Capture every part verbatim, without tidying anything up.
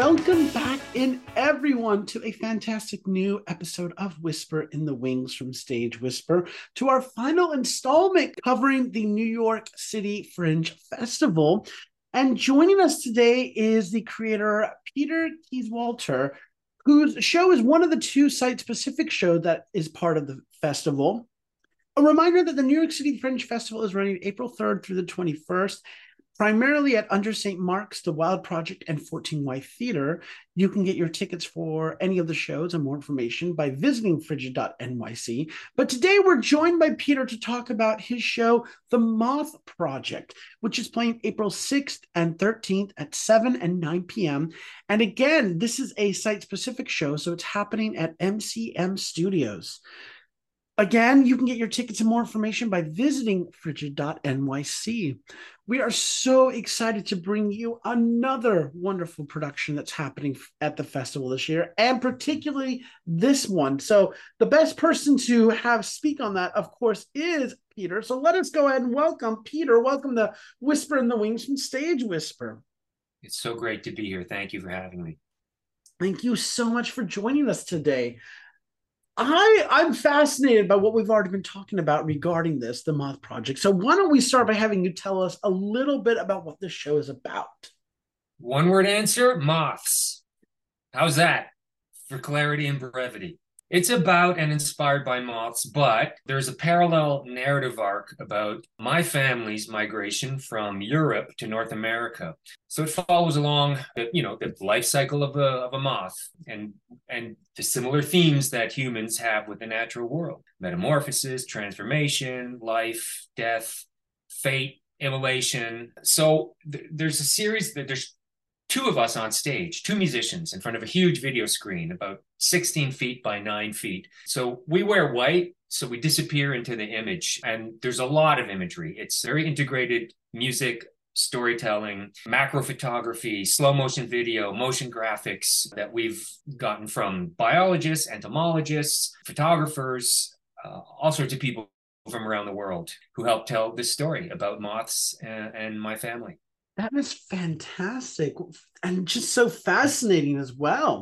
Welcome back in, everyone, to a fantastic new episode of Whisper in the Wings from Stage Whisper, to our final installment covering the New York City Fringe Festival. And joining us today is the creator, Peter Kieswalter, whose show is one of the two site-specific shows that is part of the festival. A reminder that the New York City Fringe Festival is running April third through the twenty-first, primarily at Under Saint Mark's, The Wild Project, and fourteen Y Theater. You can get your tickets for any of the shows and more information by visiting frigid dot N Y C. But today we're joined by Peter to talk about his show, The Moth Project, which is playing April sixth and thirteenth at seven and nine p.m. And again, this is a site-specific show, so it's happening at M C M Studios. Again, you can get your tickets and more information by visiting frigid dot N Y C. We are so excited to bring you another wonderful production that's happening at the festival this year, and particularly this one. So the best person to have speak on that, of course, is Peter. So let us go ahead and welcome Peter. Welcome to Whisper in the Wings from Stage Whisper. It's so great to be here. Thank you for having me. Thank you so much for joining us today. I, I'm fascinated by what we've already been talking about regarding this, the Moth Project. So why don't we start by having you tell us a little bit about what this show is about? One word answer, moths. How's that for clarity and brevity? It's about and inspired by moths, but there's a parallel narrative arc about my family's migration from Europe to North America. So it follows along the, you know, the life cycle of a, of a moth and, and the similar themes that humans have with the natural world: metamorphosis, transformation, life, death, fate, immolation. So th- there's a series that there's two of us on stage, two musicians in front of a huge video screen, about sixteen feet by nine feet. So we wear white, so we disappear into the image. And there's a lot of imagery. It's very integrated music, storytelling, macro photography, slow motion video, motion graphics that we've gotten from biologists, entomologists, photographers, uh, all sorts of people from around the world who help tell this story about moths and, and my family. That is fantastic and just so fascinating as well.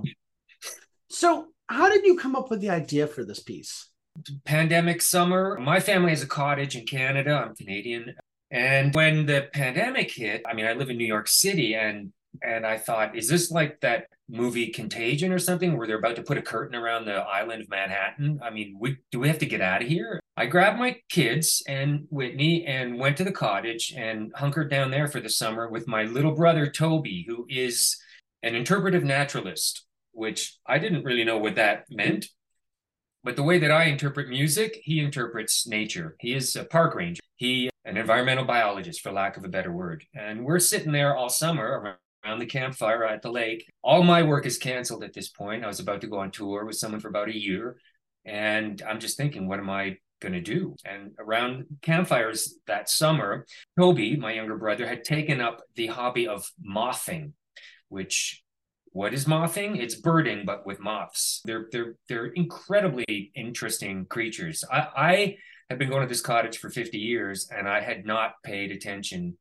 So how did you come up with the idea for this piece? Pandemic summer. My family has a cottage in Canada. I'm Canadian. And when the pandemic hit, I mean, I live in New York City, and and I thought, is this like that movie Contagion or something where they're about to put a curtain around the island of Manhattan? I mean, we, do we have to get out of here? I grabbed my kids and Whitney and went to the cottage and hunkered down there for the summer with my little brother, Toby, who is an interpretive naturalist, which I didn't really know what that meant. But the way that I interpret music, he interprets nature. He is a park ranger. He an environmental biologist, for lack of a better word. And we're sitting there all summer around the campfire at the lake. All my work is canceled at this point. I was about to go on tour with someone for about a year. And I'm just thinking, what am I going to do? And around campfires that summer, Toby, my younger brother, had taken up the hobby of mothing, which, what is mothing? It's birding, but with moths. They're they're they're incredibly interesting creatures. I, I have been going to this cottage for fifty years, and I had not paid attention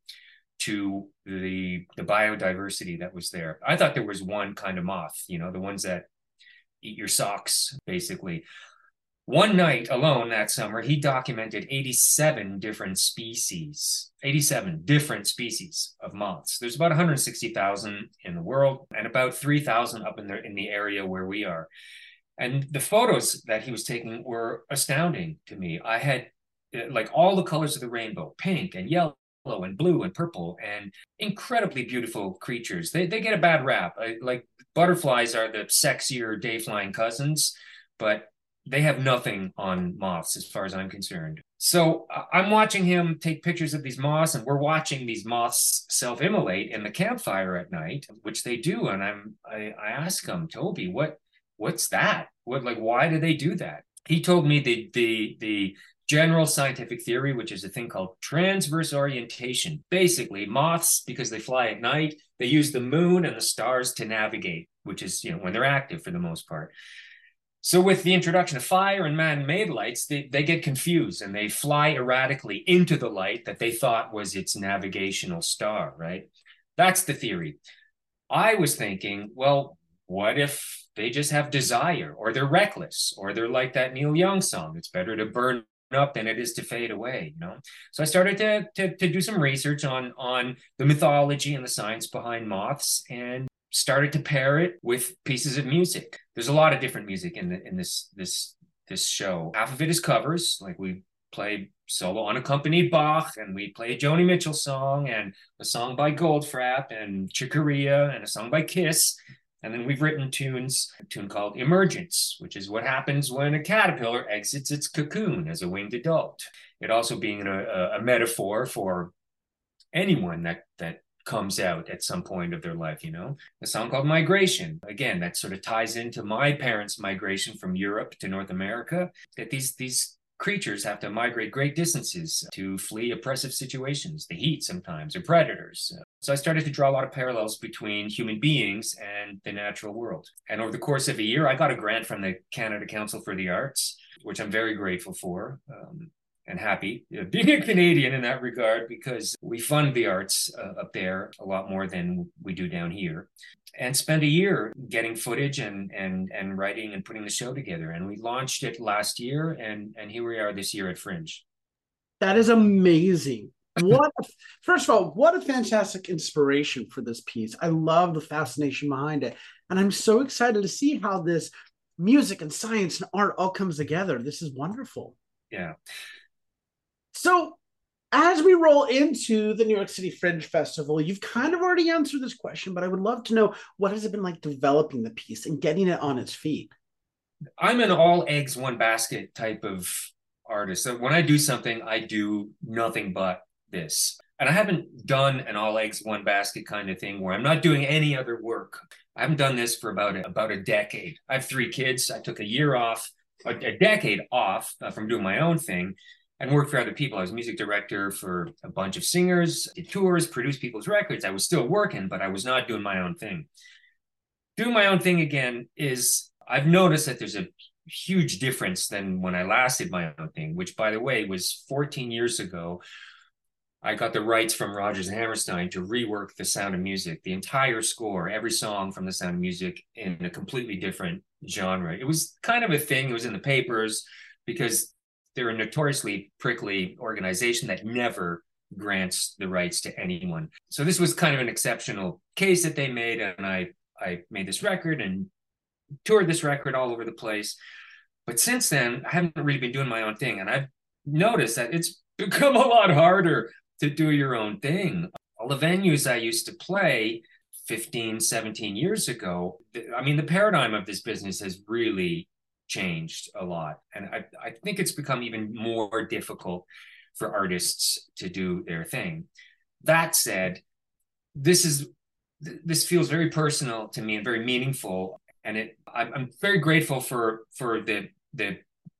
to the the biodiversity that was there. I thought there was one kind of moth, you know, the ones that eat your socks, basically. One night alone that summer, he documented eighty-seven different species, eighty-seven different species of moths. There's about one hundred sixty thousand in the world and about three thousand up in the, in the area where we are. And the photos that he was taking were astounding to me. I had like all the colors of the rainbow, pink and yellow and blue and purple, and incredibly beautiful creatures. They, they get a bad rap. I, like butterflies are the sexier day-flying cousins, but they have nothing on moths as far as I'm concerned. So I'm watching him take pictures of these moths, and we're watching these moths self-immolate in the campfire at night, which they do. And I'm, I, I ask him, Toby, what, what's that? What, like, why do they do that? He told me the, the, the general scientific theory, which is a thing called transverse orientation. Basically, moths, because they fly at night, they use the moon and the stars to navigate, which is, you know, when they're active for the most part. So with the introduction of fire and man-made lights, they, they get confused and they fly erratically into the light that they thought was its navigational star, right? That's the theory. I was thinking, well, what if they just have desire, or they're reckless, or they're like that Neil Young song, it's better to burn up than it is to fade away, you know? So I started to, to, to do some research on, on the mythology and the science behind moths, and started to pair it with pieces of music. There's a lot of different music in the, in this, this, this show. Half of it is covers, like we play solo unaccompanied Bach, and we play a Joni Mitchell song, and a song by Goldfrapp and Chick Corea, and a song by Kiss. And then we've written tunes, a tune called Emergence, which is what happens when a caterpillar exits its cocoon as a winged adult. It also being a, a metaphor for anyone that that comes out at some point of their life, you know. A song called Migration, again, that sort of ties into my parents' migration from Europe to North America, that these these creatures have to migrate great distances to flee oppressive situations, the heat sometimes, or predators. So I started to draw a lot of parallels between human beings and the natural world. And over the course of a year, I got a grant from the Canada Council for the Arts, which I'm very grateful for. Um, and happy uh, being a Canadian in that regard, because we fund the arts uh, up there a lot more than we do down here, and spent a year getting footage and and and writing and putting the show together. And we launched it last year, and and here we are this year at Fringe. That is amazing. What, first of all, what a fantastic inspiration for this piece. I love the fascination behind it. And I'm so excited to see how this music and science and art all comes together. This is wonderful. Yeah. So as we roll into the New York City Fringe Festival, you've kind of already answered this question, but I would love to know, what has it been like developing the piece and getting it on its feet? I'm an all eggs, one basket type of artist. So when I do something, I do nothing but this. And I haven't done an all eggs, one basket kind of thing where I'm not doing any other work. I haven't done this for about a, about a decade. I have three kids. I took a year off, a, a decade off uh, from doing my own thing, and worked for other people. I was music director for a bunch of singers, did tours, produced people's records. I was still working, but I was not doing my own thing. Doing my own thing again is, I've noticed that there's a huge difference than when I last did my own thing, which, by the way, was fourteen years ago. I got the rights from Rodgers and Hammerstein to rework The Sound of Music, the entire score, every song from The Sound of Music, in a completely different genre. It was kind of a thing. It was in the papers because they're a notoriously prickly organization that never grants the rights to anyone. So this was kind of an exceptional case that they made, and I, I made this record and toured this record all over the place. But since then, I haven't really been doing my own thing, and I've noticed that it's become a lot harder to do your own thing. All the venues I used to play fifteen, seventeen years ago, I mean, the paradigm of this business has really changed a lot. And I, I think it's become even more difficult for artists to do their thing. That said, this is this feels very personal to me and very meaningful. And it I'm, I'm very grateful for for the the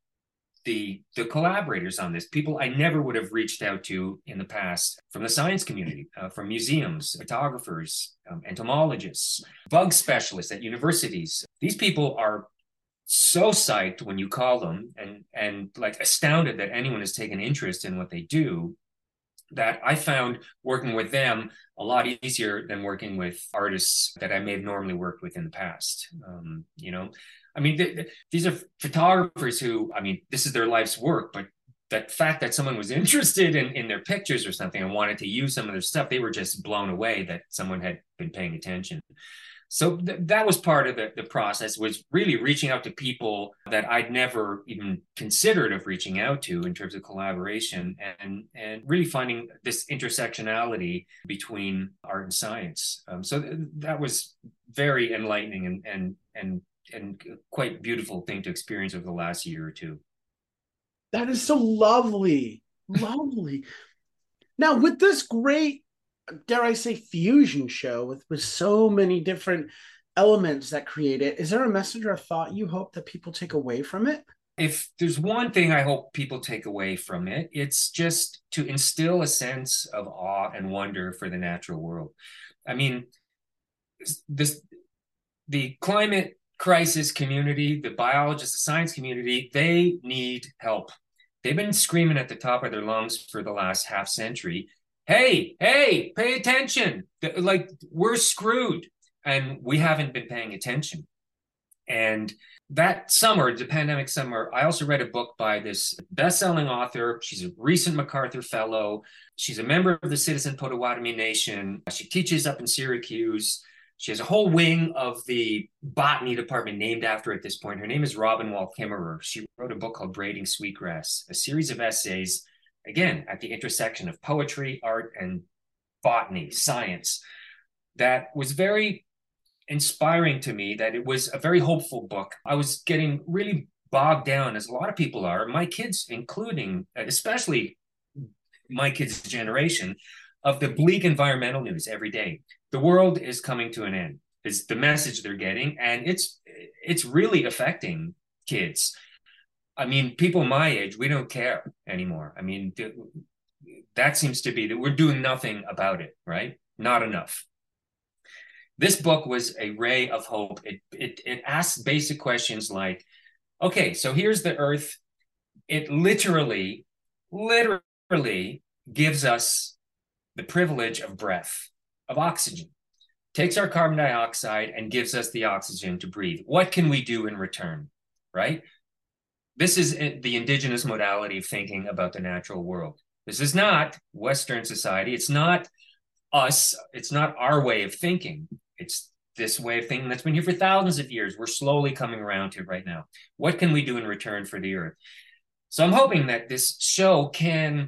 the the collaborators on this, people I never would have reached out to in the past, from the science community, uh, from museums, photographers, um, entomologists, bug specialists at universities. These people are so psyched when you call them, and and like astounded that anyone has taken interest in what they do, that I found working with them a lot easier than working with artists that I may have normally worked with in the past. Um, you know, I mean, th- th- these are photographers who, I mean, this is their life's work, but that fact that someone was interested in, in their pictures or something and wanted to use some of their stuff, they were just blown away that someone had been paying attention. So th- that was part of the, the process, was really reaching out to people that I'd never even considered of reaching out to in terms of collaboration, and, and really finding this intersectionality between art and science. Um, so th- that was very enlightening and, and, and, and quite beautiful thing to experience over the last year or two. That is so lovely. Lovely. Now, with this great, dare I say, fusion show with, with so many different elements that create it, is there a message or a thought you hope that people take away from it? If there's one thing I hope people take away from it, it's just to instill a sense of awe and wonder for the natural world. I mean, this the climate crisis community, the biologists, the science community, they need help. They've been screaming at the top of their lungs for the last half century. Hey, hey, pay attention. Like, we're screwed. and we haven't been paying attention. And that summer, the pandemic summer, I also read a book by this best-selling author. She's a recent MacArthur Fellow. She's a member of the Citizen Potawatomi Nation. She teaches up in Syracuse. She has a whole wing of the botany department named after her at this point. Her name is Robin Wall Kimmerer. She wrote a book called Braiding Sweetgrass, a series of essays, again, at the intersection of poetry, art, and botany, science, that was very inspiring to me. That it was a very hopeful book. I was getting really bogged down, as a lot of people are, my kids including, especially my kids' generation, of the bleak environmental news every day. The world is coming to an end is the message they're getting, and it's it's really affecting kids. I mean, people my age, we don't care anymore. I mean, that seems to be that we're doing nothing about it, right? Not enough. This book was a ray of hope. It, it, it asks basic questions like, okay, so here's the earth. It literally, literally gives us the privilege of breath, of oxygen, takes our carbon dioxide and gives us the oxygen to breathe. What can we do in return, right? This is the indigenous modality of thinking about the natural world. This is not Western society. It's not us. It's not our way of thinking. It's this way of thinking that's been here for thousands of years. We're slowly coming around to it right now. What can we do in return for the earth? So I'm hoping that this show can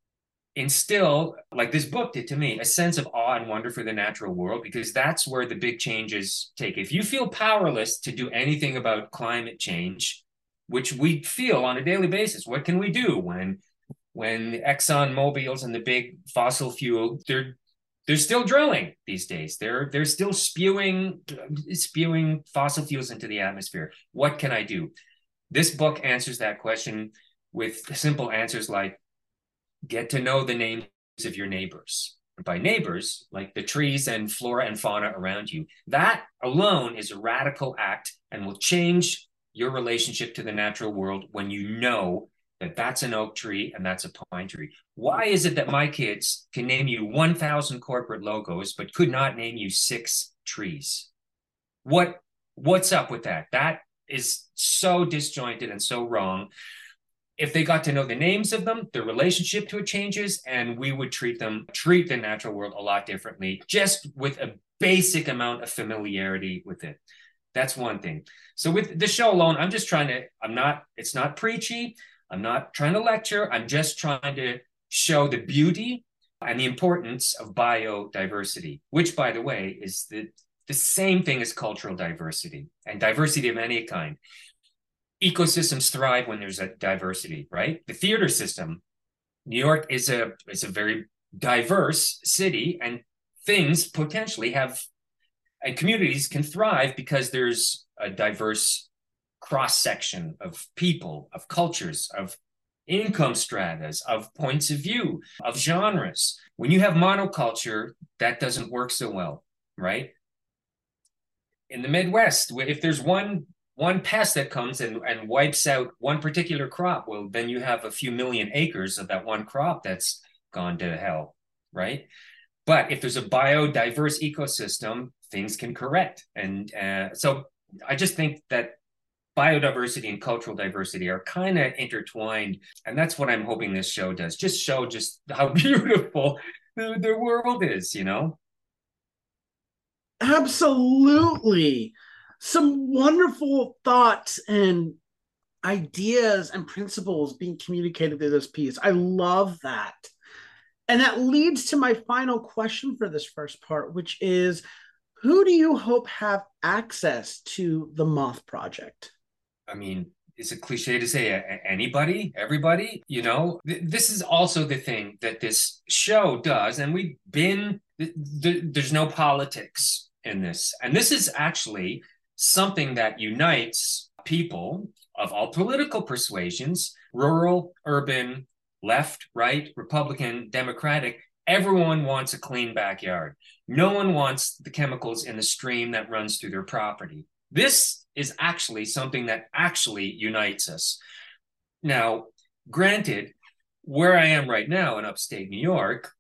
instill, like this book did to me, a sense of awe and wonder for the natural world, because that's where the big changes take. If you feel powerless to do anything about climate change, which we feel on a daily basis, what can we do when when the Exxon Mobils and the big fossil fuel, they're they're still drilling these days. They're they're still spewing spewing fossil fuels into the atmosphere. What can I do? This book answers that question with simple answers like, get to know the names of your neighbors. By neighbors, like the trees and flora and fauna around you. That alone is a radical act and will change your relationship to the natural world when you know that that's an oak tree and that's a pine tree. Why is it that my kids can name you one thousand corporate logos, but could not name you six trees? What, what's up with that? That is so disjointed and so wrong. If they got to know the names of them, their relationship to it changes, and we would treat them, treat the natural world a lot differently, just with a basic amount of familiarity with it. That's one thing. So with the show alone, I'm just trying to, I'm not, it's not preachy. I'm not trying to lecture. I'm just trying to show the beauty and the importance of biodiversity, which, by the way, is the, the same thing as cultural diversity and diversity of any kind. Ecosystems thrive when there's a diversity, right? The theater system, New York is a, is a very diverse city, and things potentially have, and communities can thrive because there's a diverse cross-section of people, of cultures, of income stratas, of points of view, of genres. When you have monoculture, that doesn't work so well, right? In the Midwest, if there's one one pest that comes and, and wipes out one particular crop, well, then you have a few million acres of that one crop that's gone to hell, right? But if there's a biodiverse ecosystem, things can correct. And uh, so I just think that biodiversity and cultural diversity are kind of intertwined. And that's what I'm hoping this show does. Just show just how beautiful the, the world is, you know? Absolutely. Some wonderful thoughts and ideas and principles being communicated through this piece. I love that. And that leads to my final question for this first part, which is, who do you hope have access to the Moth Project? I mean, it's a cliche to say anybody, everybody, you know. This is also the thing that this show does, and we've been, there's no politics in this. And this is actually something that unites people of all political persuasions, rural, urban, left, right, Republican, Democratic. Everyone wants a clean backyard. No one wants the chemicals in the stream that runs through their property. This is actually something that actually unites us. Now, granted, where I am right now in upstate New York,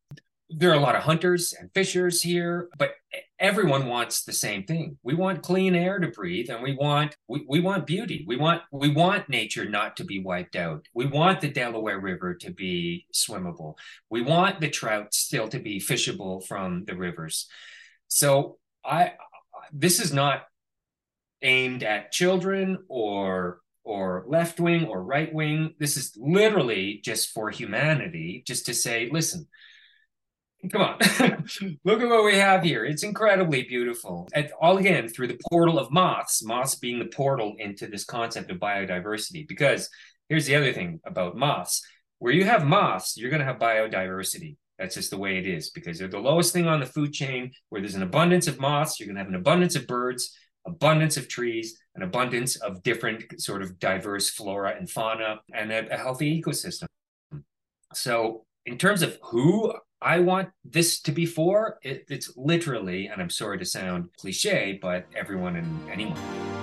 there are a lot of hunters and fishers here, but everyone wants the same thing. We want clean air to breathe, and we want we, we want beauty. We want we want nature not to be wiped out. We want the Delaware River to be swimmable. We want the trout still to be fishable from the rivers. So I this is not aimed at children or or left wing or right wing. This is literally just for humanity, just to say, listen, come on, look at what we have here. It's incredibly beautiful. And all again through the portal of moths, moths being the portal into this concept of biodiversity. Because here's the other thing about moths. Where you have moths, you're going to have biodiversity. That's just the way it is, because they're the lowest thing on the food chain. Where there's an abundance of moths, you're going to have an abundance of birds, abundance of trees, an abundance of different sort of diverse flora and fauna, and a, a healthy ecosystem. So in terms of who I want this to be for, it, it's literally, and I'm sorry to sound cliche, but everyone and anyone.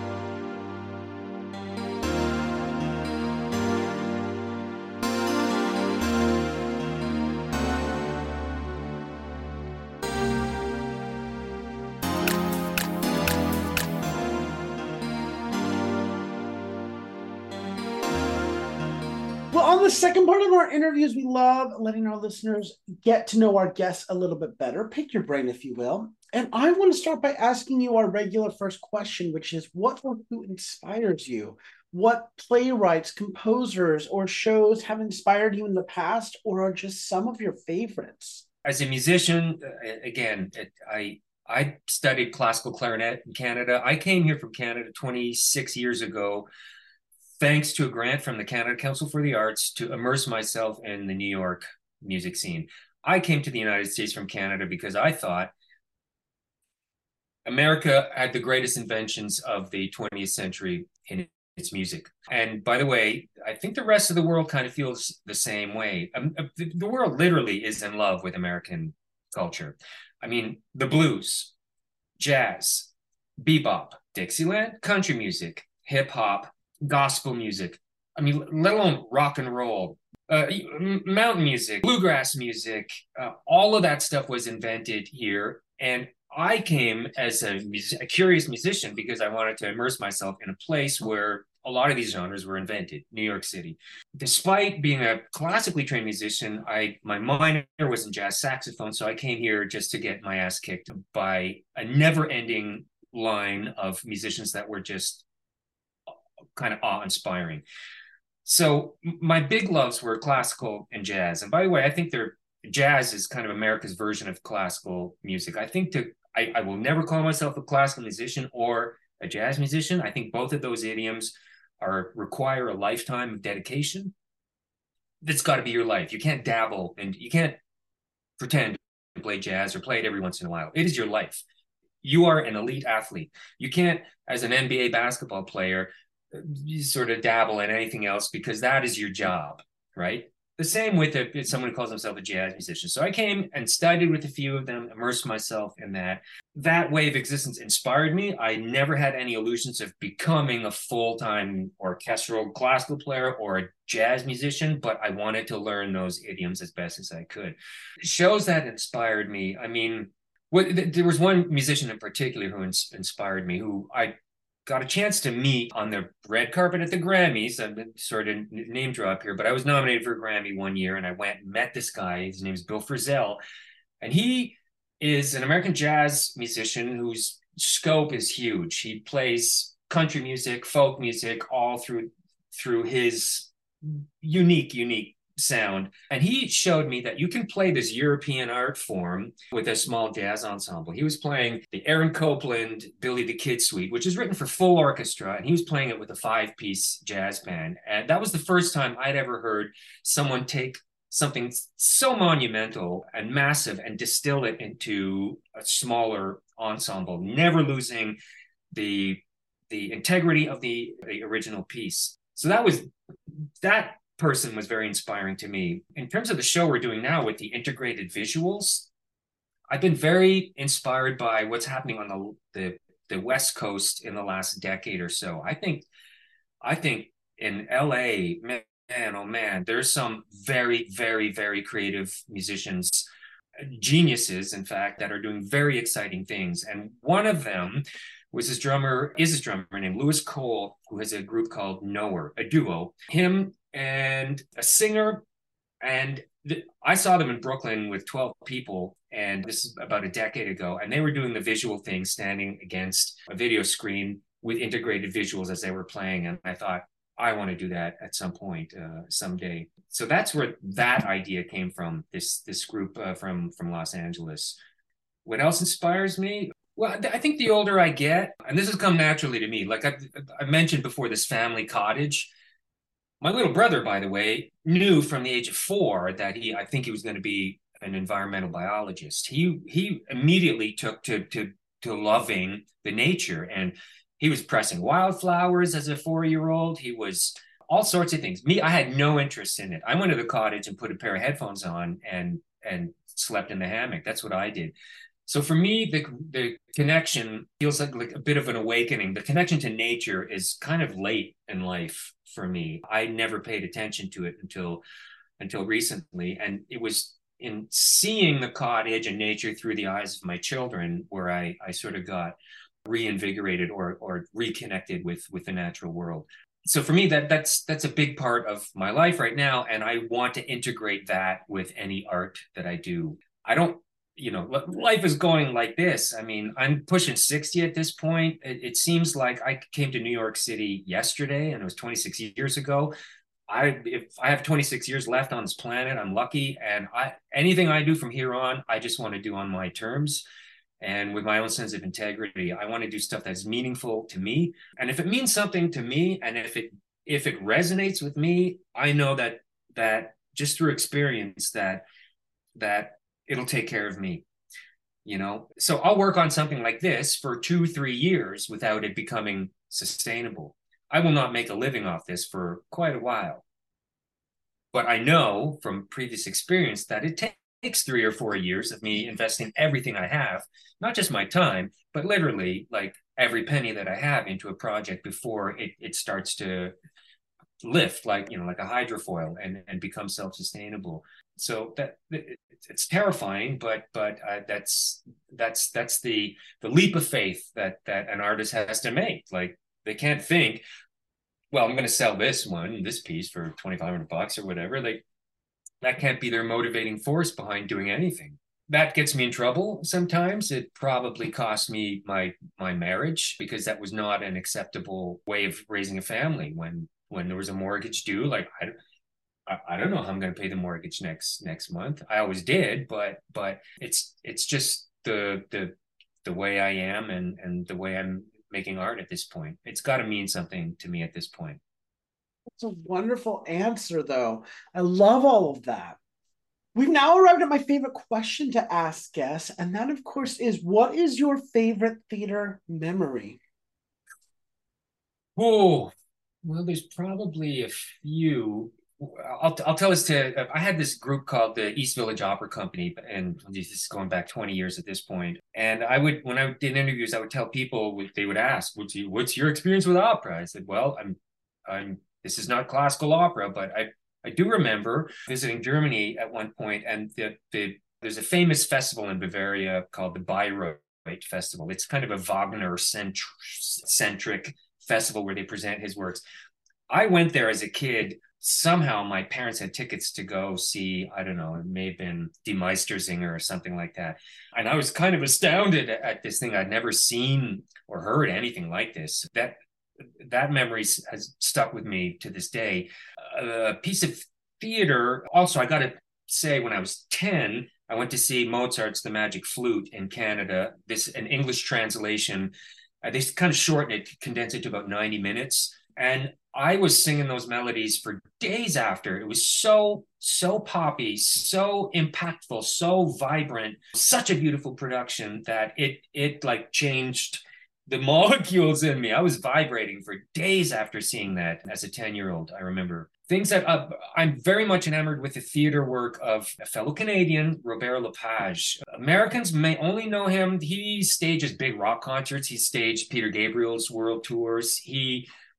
Well, on the second part of our interviews, we love letting our listeners get to know our guests a little bit better, pick your brain, if you will. And I want to start by asking you our regular first question, which is, what or who inspires you? What playwrights, composers, or shows have inspired you in the past, or are just some of your favorites? As a musician, again, I I studied classical clarinet in Canada. I came here from Canada twenty-six years ago, thanks to a grant from the Canada Council for the Arts, to immerse myself in the New York music scene. I came to the United States from Canada because I thought America had the greatest inventions of the twentieth century in its music. And by the way, I think the rest of the world kind of feels the same way. Um, the world literally is in love with American culture. I mean, the blues, jazz, bebop, Dixieland, country music, hip hop, gospel music. I mean, let alone rock and roll, uh, mountain music, bluegrass music. Uh, all of that stuff was invented here. And I came as a, a curious musician because I wanted to immerse myself in a place where a lot of these genres were invented, New York City. Despite being a classically trained musician, I my minor was in jazz saxophone, so I came here just to get my ass kicked by a never-ending line of musicians that were just kind of awe-inspiring. So my big loves were classical and jazz. And by the way, I think they're jazz is kind of America's version of classical music. I think to I, I will never call myself a classical musician or a jazz musician. I think both of those idioms are require a lifetime of dedication. That's got to be your life. You can't dabble and you can't pretend to play jazz or play it every once in a while. It is your life. You are an elite athlete. You can't, as an N B A basketball player, you sort of dabble in anything else because that is your job, right? The same with a, someone who calls himself a jazz musician. So I came and studied with a few of them, immersed myself in that. That way of existence inspired me. I never had any illusions of becoming a full-time orchestral classical player or a jazz musician, but I wanted to learn those idioms as best as I could. Shows that inspired me. I mean, what, there was one musician in particular who ins- inspired me, who I got a chance to meet on the red carpet at the Grammys. I'm sort of name drop here, but I was nominated for a Grammy one year and I went and met this guy. His name is Bill Frisell. And he is an American jazz musician whose scope is huge. He plays country music, folk music, all through, through his unique, unique sound. And he showed me that you can play this European art form with a small jazz ensemble. He was playing the Aaron Copland Billy the Kid Suite, which is written for full orchestra, and he was playing it with a five-piece jazz band. And that was the first time I'd ever heard someone take something so monumental and massive and distill it into a smaller ensemble, never losing the the integrity of the, the original piece. So that was that person was very inspiring to me. In terms of the show we're doing now with the integrated visuals, I've been very inspired by what's happening on the, the, the West Coast in the last decade or so. I think, I think in L A, man, oh man, there's some very, very, very creative musicians geniuses, in fact, that are doing very exciting things. And one of them was his drummer, is his drummer named Lewis Cole, who has a group called Knower, a duo. Him and a singer. And th- I saw them in Brooklyn with twelve people. And this is about a decade ago. And they were doing the visual thing, standing against a video screen with integrated visuals as they were playing. And I thought, I want to do that at some point, uh, someday. So that's where that idea came from, this, this group uh, from, from Los Angeles. What else inspires me? Well, I think the older I get, and this has come naturally to me, like I, I mentioned before, this family cottage. My little brother, by the way, knew from the age of four that he, I think he was going to be an environmental biologist. He he immediately took to to to loving the nature, and he was pressing wildflowers as a four-year-old. He was all sorts of things. Me, I had no interest in it. I went to the cottage and put a pair of headphones on and and slept in the hammock. That's what I did. So for me, the the connection feels like, like a bit of an awakening. The connection to nature is kind of late in life for me. I never paid attention to it until until recently. And it was in seeing the cottage and nature through the eyes of my children where I, I sort of got reinvigorated or or reconnected with with the natural world. So for me, that that's that's a big part of my life right now. And I want to integrate that with any art that I do. I don't you know, life is going like this. I mean, I'm pushing sixty at this point. It, it seems like I came to New York City yesterday, and it was twenty-six years ago. I, if I have twenty-six years left on this planet, I'm lucky. And I, anything I do from here on, I just want to do on my terms and with my own sense of integrity. I want to do stuff that's meaningful to me. And if it means something to me, and if it, if it resonates with me, I know that, that just through experience that, that, it'll take care of me, you know? So I'll work on something like this for two, three years without it becoming sustainable. I will not make a living off this for quite a while. But I know from previous experience that it takes three or four years of me investing everything I have, not just my time, but literally like every penny that I have into a project before it, it starts to lift, like, you know, like a hydrofoil and, and become self-sustainable. So that it, it's terrifying, but but uh, that's that's that's the the leap of faith that that an artist has to make. Like they can't think, well, I'm going to sell this one, this piece for twenty-five hundred bucks or whatever. Like that can't be their motivating force behind doing anything. That gets me in trouble sometimes. It probably cost me my my marriage because that was not an acceptable way of raising a family when when there was a mortgage due. Like I. I don't know how I'm going to pay the mortgage next next month. I always did, but but it's it's just the the the way I am and and the way I'm making art at this point. It's got to mean something to me at this point. That's a wonderful answer, though. I love all of that. We've now arrived at my favorite question to ask guests, and that, of course, is what is your favorite theater memory? Oh, well, there's probably a few. I'll, I'll tell us to, I had this group called the East Village Opera Company, and this is going back twenty years at this point. And I would, when I did interviews, I would tell people, they would ask, what's, you, what's your experience with opera? I said, well, I'm, I'm, this is not classical opera, but I, I do remember visiting Germany at one point, and the, the, there's a famous festival in Bavaria called the Bayreuth Festival. It's kind of a Wagner-centric festival where they present his works. I went there as a kid. Somehow my parents had tickets to go see, I don't know, it may have been Die Meistersinger or something like that. And I was kind of astounded at this thing. I'd never seen or heard anything like this. That that memory has stuck with me to this day. A piece of theater, also, I got to say, when I was ten, I went to see Mozart's The Magic Flute in Canada. This, an English translation. Uh, they kind of shortened it, condensed it to about ninety minutes. And I was singing those melodies for days after. It was so, so poppy, so impactful, so vibrant, such a beautiful production that it, it like changed the molecules in me. I was vibrating for days after seeing that as a ten-year-old, I remember. Things that uh, I'm very much enamored with the theater work of a fellow Canadian, Robert Lepage. Americans may only know him. He stages big rock concerts. He staged Peter Gabriel's world tours. He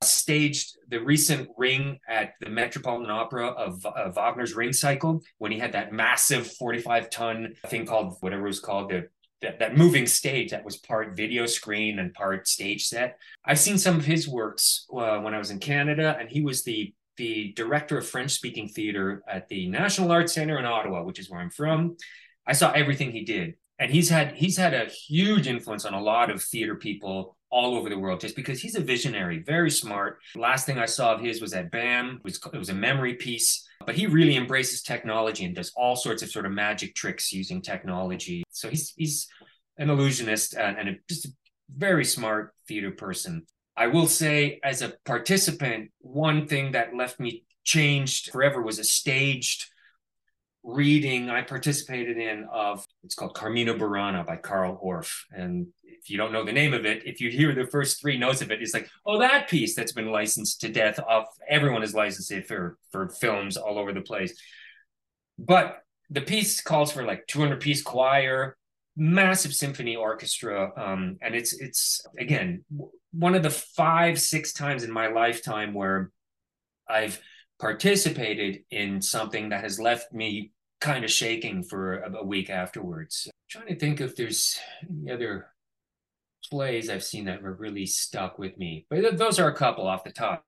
staged the recent Ring at the Metropolitan Opera of uh, Wagner's Ring Cycle, when he had that massive forty-five ton thing called whatever it was called, the that, that moving stage that was part video screen and part stage set. I've seen some of his works uh, when I was in Canada, and he was the the director of French-speaking theater at the National Arts Center in Ottawa, which is where I'm from. I saw everything he did. And he's had he's had a huge influence on a lot of theater people all over the world, just because he's a visionary, very smart. Last thing I saw of his was at BAM. It was, it was a memory piece, but he really embraces technology and does all sorts of sort of magic tricks using technology. So he's he's an illusionist and, and a, just a very smart theater person. I will say, as a participant, one thing that left me changed forever was a staged reading I participated in of, it's called Carmina Burana by Carl Orff. And if you don't know the name of it, if you hear the first three notes of it, it's like, oh, that piece that's been licensed to death. Off, everyone has licensed it for, for films all over the place. But the piece calls for like two hundred piece choir, massive symphony orchestra. Um, and it's, it's again, one of the five, six times in my lifetime where I've participated in something that has left me kind of shaking for a, a week afterwards. I'm trying to think if there's any other plays I've seen that were really stuck with me, but th- those are a couple off the top.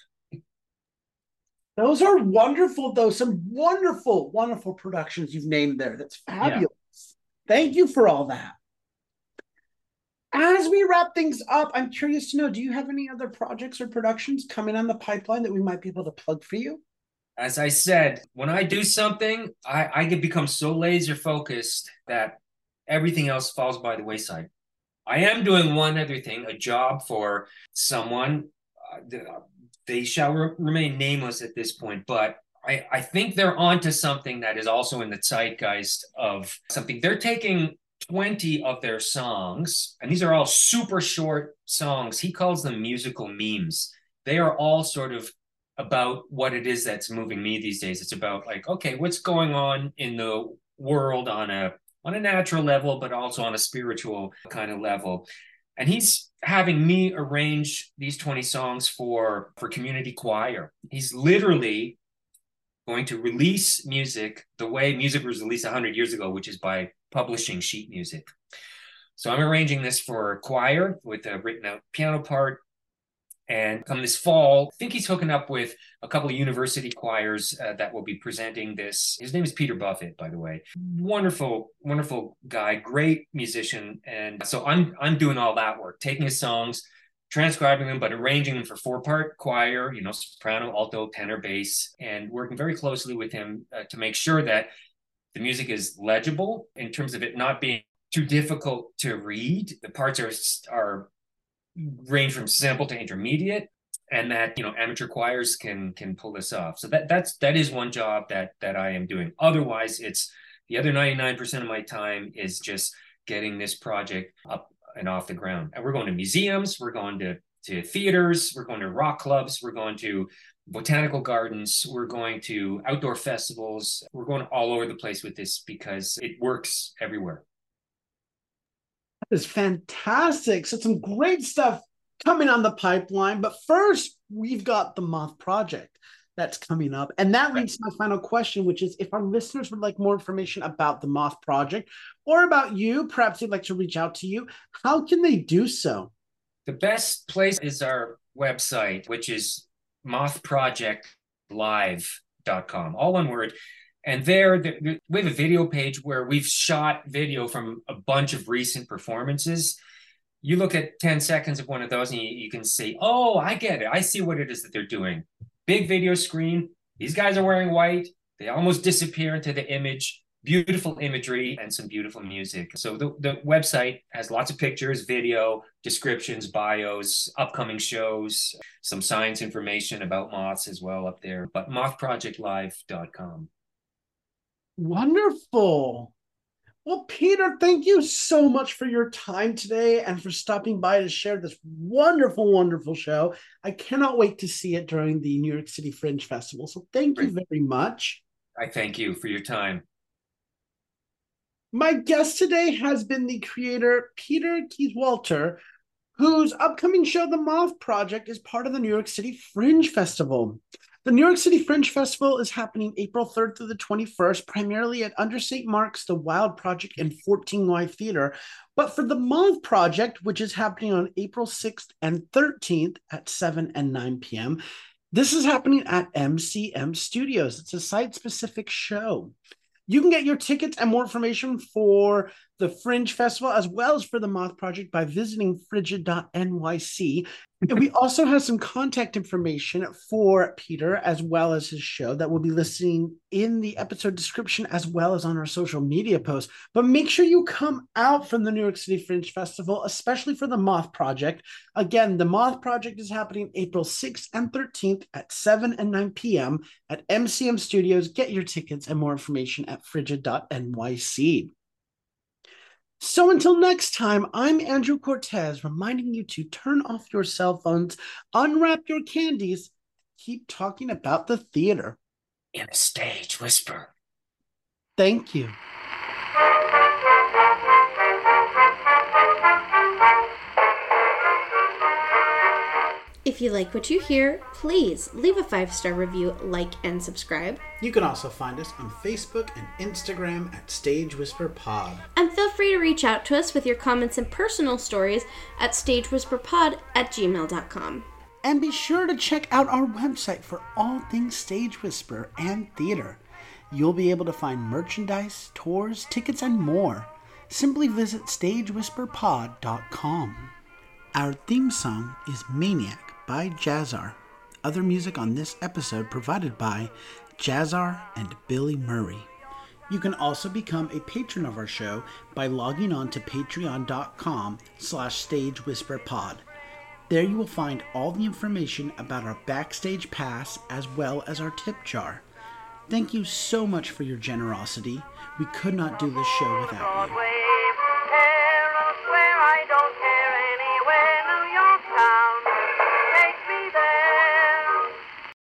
Those are wonderful, though. Some wonderful, wonderful productions you've named there. That's fabulous. Yeah. Thank you for all that. As we wrap things up, I'm curious to know, do you have any other projects or productions coming on the pipeline that we might be able to plug for you? As I said, when I do something, I, I can become so laser focused that everything else falls by the wayside. I am doing one other thing, a job for someone. Uh, they shall re- remain nameless at this point, but I, I think they're onto something that is also in the zeitgeist of something. They're taking twenty of their songs, and these are all super short songs. He calls them musical memes. They are all sort of about what it is that's moving me these days. It's about like, okay, what's going on in the world on a on a natural level, but also on a spiritual kind of level. And he's having me arrange these twenty songs for for community choir. He's literally going to release music the way music was released one hundred years ago, which is by publishing sheet music. So I'm arranging this for choir with a written out piano part. And come this fall, I think he's hooking up with a couple of university choirs uh, that will be presenting this. His name is Peter Buffett, by the way. Wonderful, wonderful guy, great musician. And so I'm I'm doing all that work, taking his songs, transcribing them, but arranging them for four-part choir, you know, soprano, alto, tenor, bass, and working very closely with him uh, to make sure that the music is legible in terms of it not being too difficult to read. The parts are are range from simple to intermediate, and that, you know, amateur choirs can can pull this off. So that that's that is one job that that I am doing. Otherwise, it's the other ninety-nine percent of my time is just getting this project up and off the ground. And we're going to museums, we're going to to theaters, we're going to rock clubs, we're going to botanical gardens, we're going to outdoor festivals, we're going all over the place with this because it works everywhere. That is fantastic. So some great stuff coming on the pipeline. But first, we've got the Moth Project that's coming up. And that leads to my final question, which is, if our listeners would like more information about the Moth Project or about you, perhaps they'd like to reach out to you, how can they do so? The best place is our website, which is moth project live dot com, all one word. And there, we have a video page where we've shot video from a bunch of recent performances. You look at ten seconds of one of those and you, you can see, oh, I get it. I see what it is that they're doing. Big video screen. These guys are wearing white. They almost disappear into the image. Beautiful imagery and some beautiful music. So the, the website has lots of pictures, video, descriptions, bios, upcoming shows, some science information about moths as well up there. But moth project live dot com. Wonderful. Well, Peter, thank you so much for your time today and for stopping by to share this wonderful, wonderful show. I cannot wait to see it during the New York City Fringe Festival. So thank you very much. I thank you for your time. My guest today has been the creator, Peter Keith Walter, whose upcoming show, The Moth Project, is part of the New York City Fringe Festival. The New York City Fringe Festival is happening April third through the twenty-first, primarily at Under Saint Mark's, The Wild Project, and fourteen Live Theater. But for The Moth Project, which is happening on April sixth and thirteenth at seven and nine p.m., this is happening at M C M Studios. It's a site-specific show. You can get your tickets and more information for the Fringe Festival as well as for the Moth Project by visiting frigid dot N Y C. And we also have some contact information for Peter as well as his show that we'll be listing in the episode description as well as on our social media posts. But make sure you come out from the New York City Fringe Festival, especially for the Moth Project. Again, the Moth Project is happening April sixth and thirteenth at seven and nine p.m. at M C M Studios. Get your tickets and more information at frigid dot N Y C. So until next time, I'm Andrew Cortez, reminding you to turn off your cell phones, unwrap your candies, keep talking about the theater. In a stage whisper. Thank you. If you like what you hear, please leave a five-star review, like, and subscribe. You can also find us on Facebook and Instagram at Stage Whisper Pod. And feel free to reach out to us with your comments and personal stories at stagewhisperpod at gmail dot com. And be sure to check out our website for all things Stage Whisper and theater. You'll be able to find merchandise, tours, tickets, and more. Simply visit stage whisper pod dot com. Our theme song is Maniac by Jazzar. Other music on this episode provided by Jazzar and Billy Murray. You can also become a patron of our show by logging on to patreon dot com slash stage whisper pod. There you will find all the information about our backstage pass as well as our tip jar. Thank you so much for your generosity. We could not do this show without you.